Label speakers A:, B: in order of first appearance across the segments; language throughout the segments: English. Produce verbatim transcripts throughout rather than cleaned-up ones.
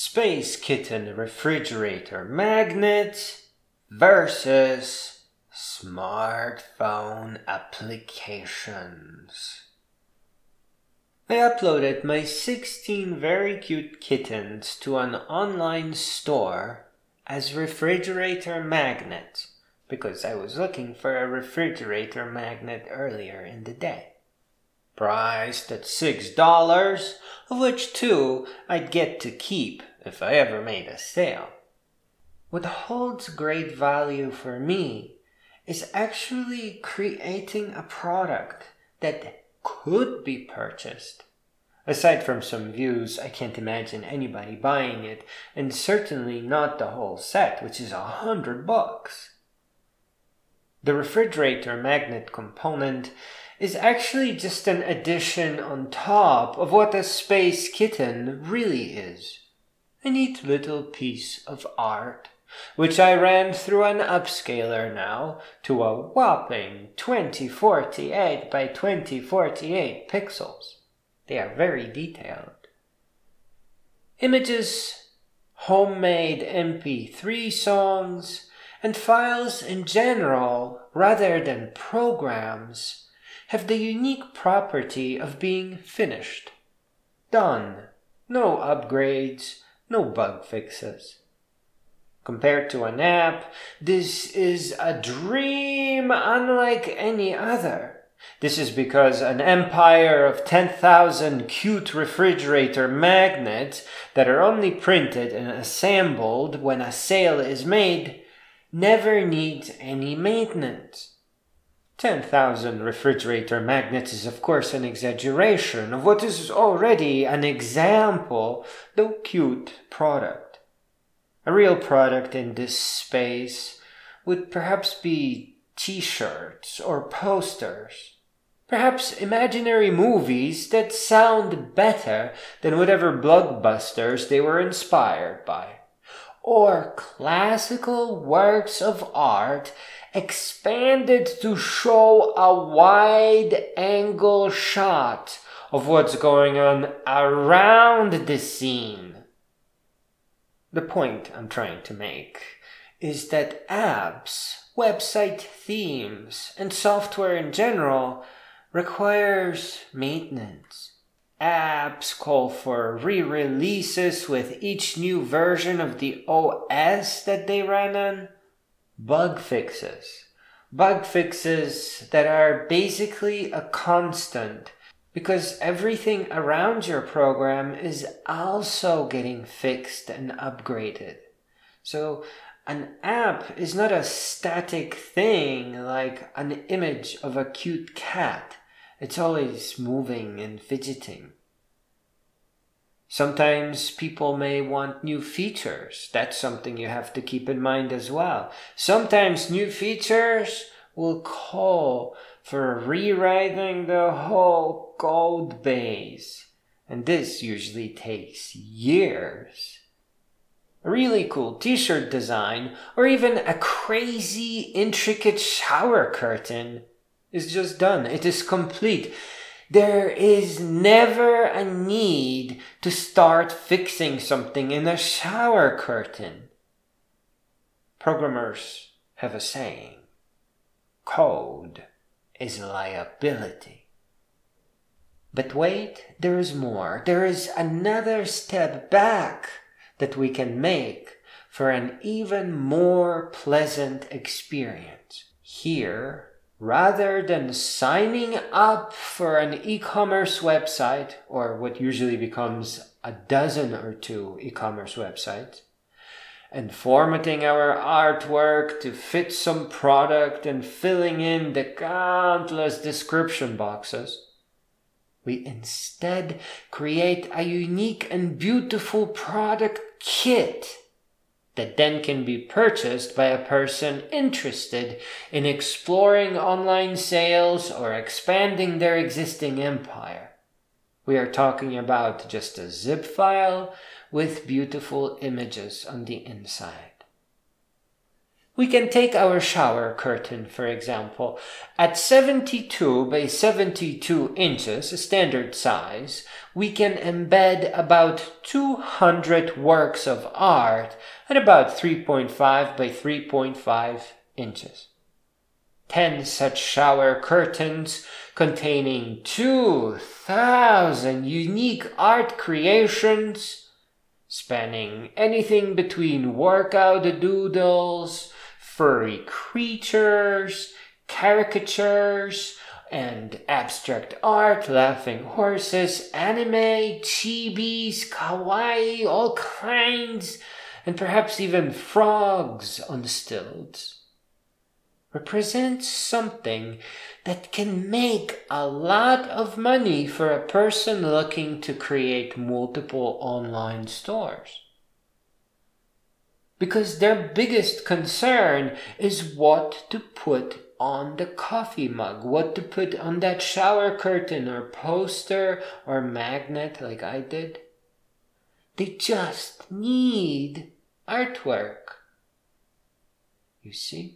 A: Space Kitten refrigerator magnet versus smartphone applications. I uploaded my sixteen very cute kittens to an online store as refrigerator magnets because I was looking for a refrigerator magnet earlier in the day. Priced at six dollars, of which two I'd get to keep if I ever made a sale. What holds great value for me is actually creating a product that could be purchased. Aside from some views, I can't imagine anybody buying it, and certainly not the whole set, which is a hundred bucks. The refrigerator magnet component is actually just an addition on top of what a Space Kitten really is. A neat little piece of art, which I ran through an upscaler now to a whopping twenty forty-eight by twenty forty-eight pixels. They are very detailed. Images, homemade M P three songs, and files in general, rather than programs, have the unique property of being finished. Done. No upgrades, no bug fixes. Compared to an app, this is a dream unlike any other. This is because an empire of ten thousand cute refrigerator magnets that are only printed and assembled when a sale is made never needs any maintenance. ten thousand refrigerator magnets is of course an exaggeration of what is already an example, though cute, product. A real product in this space would perhaps be t-shirts or posters. Perhaps imaginary movies that sound better than whatever blockbusters they were inspired by. Or classical works of art expanded to show a wide-angle shot of what's going on around the scene. The point I'm trying to make is that apps, website themes, and software in general requires maintenance. Apps call for re-releases with each new version of the O S that they run on. Bug fixes. Bug fixes that are basically a constant because everything around your program is also getting fixed and upgraded. So an app is not a static thing like an image of a cute cat. It's always moving and fidgeting. Sometimes people may want new features. That's something you have to keep in mind as well. Sometimes new features will call for rewriting the whole code base. And this usually takes years. A really cool t-shirt design or even a crazy intricate shower curtain is just done. It is complete. There is never a need to start fixing something in a shower curtain. Programmers have a saying, code is a liability. But wait, there is more. There is another step back that we can make for an even more pleasant experience. Here, rather than signing up for an e-commerce website, or what usually becomes a dozen or two e-commerce websites, and formatting our artwork to fit some product and filling in the countless description boxes, we instead create a unique and beautiful product kit that then can be purchased by a person interested in exploring online sales or expanding their existing empire. We are talking about just a zip file with beautiful images on the inside. We can take our shower curtain, for example. At seventy-two by seventy-two inches, a standard size, we can embed about two hundred works of art at about three point five by three point five inches. ten such shower curtains containing two thousand unique art creations, spanning anything between workout doodles, furry creatures, caricatures, and abstract art, laughing horses, anime, chibis, kawaii, all kinds, and perhaps even frogs on stilts, represents something that can make a lot of money for a person looking to create multiple online stores. Because their biggest concern is what to put on the coffee mug, what to put on that shower curtain or poster or magnet like I did. They just need artwork. You see?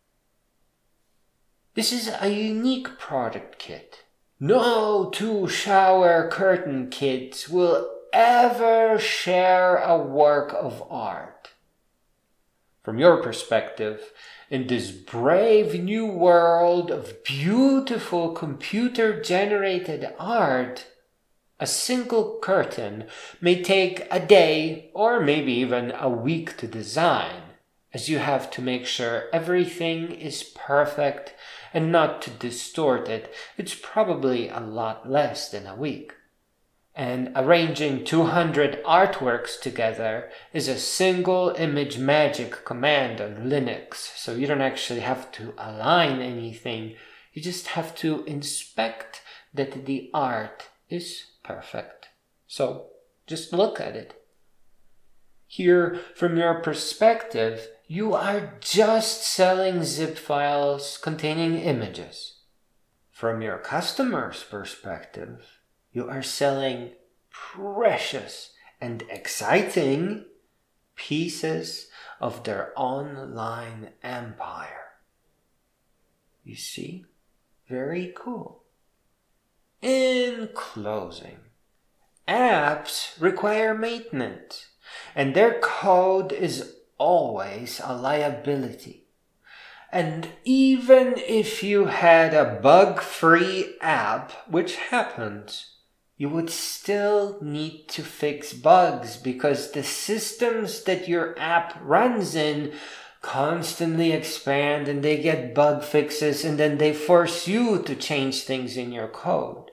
A: This is a unique product kit. No two shower curtain kits will ever share a work of art. From your perspective, in this brave new world of beautiful computer-generated art, a single curtain may take a day or maybe even a week to design, as you have to make sure everything is perfect and not to distort it. It's probably a lot less than a week. And arranging two hundred artworks together is a single image magic command on Linux. So you don't actually have to align anything. You just have to inspect that the art is perfect. So just look at it. Here, from your perspective, you are just selling zip files containing images. From your customer's perspective, you are selling precious and exciting pieces of their online empire. You see? Very cool. In closing, apps require maintenance, and their code is always a liability. And even if you had a bug-free app, which happens, you would still need to fix bugs because the systems that your app runs in constantly expand and they get bug fixes and then they force you to change things in your code.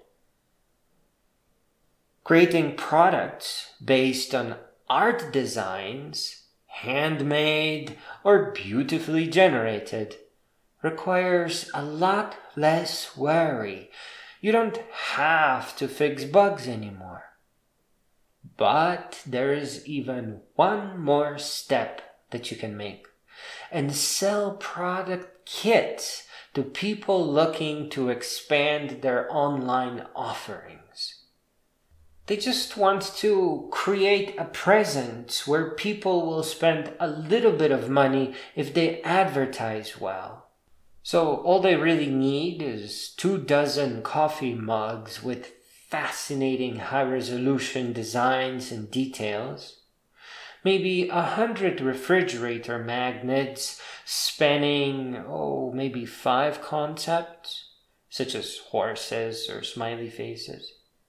A: Creating products based on art designs, handmade or beautifully generated, requires a lot less worry. You don't have to fix bugs anymore. But there is even one more step that you can make and sell product kits to people looking to expand their online offerings. They just want to create a presence where people will spend a little bit of money if they advertise well. So all they really need is two dozen coffee mugs with fascinating high-resolution designs and details, maybe a hundred refrigerator magnets spanning, oh, maybe five concepts, such as horses or smiley faces,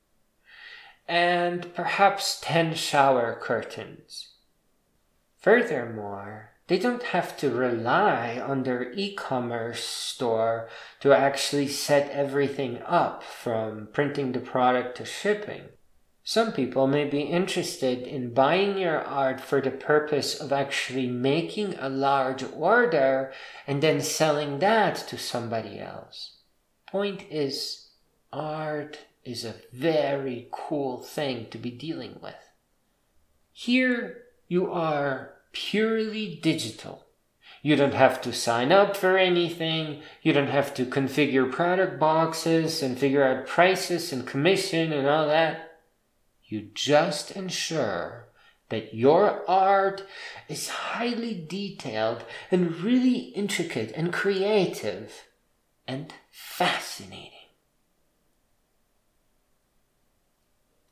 A: and perhaps ten shower curtains. Furthermore, they don't have to rely on their e-commerce store to actually set everything up, from printing the product to shipping. Some people may be interested in buying your art for the purpose of actually making a large order and then selling that to somebody else. Point is, art is a very cool thing to be dealing with. Here you are purely digital. You don't have to sign up for anything. You don't have to configure product boxes and figure out prices and commission and all that. You just ensure that your art is highly detailed and really intricate and creative and fascinating.